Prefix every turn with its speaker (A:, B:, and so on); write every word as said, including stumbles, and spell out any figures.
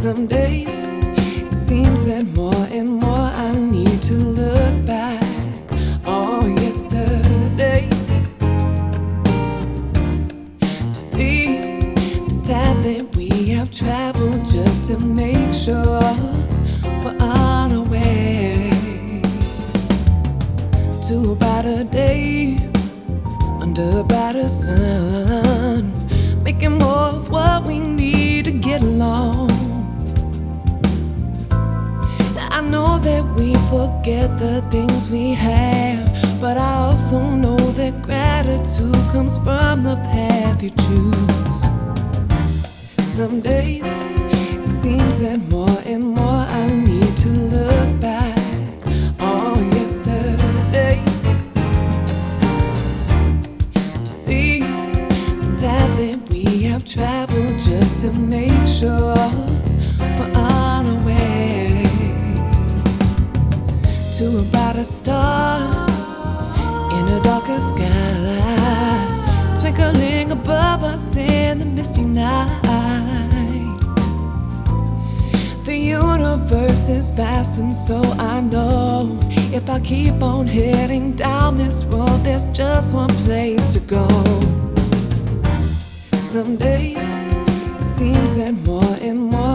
A: Some days it seems that more and more I need to look back on yesterday to see the path that we have traveled just to make sure we're on our way to a brighter day under a brighter sun, making more of what we need to get along. I know that we forget the things we have, but I also know that gratitude comes from the path you choose. Some days it seems that more and more I need to look back on yesterday to see the path that we have traveled just to make sure we're on our way to a brighter star in a darker sky, twinkling above us in the misty night. The universe is vast, and so I know if I keep on heading down this road, there's just one place to go. Some days it seems that more and more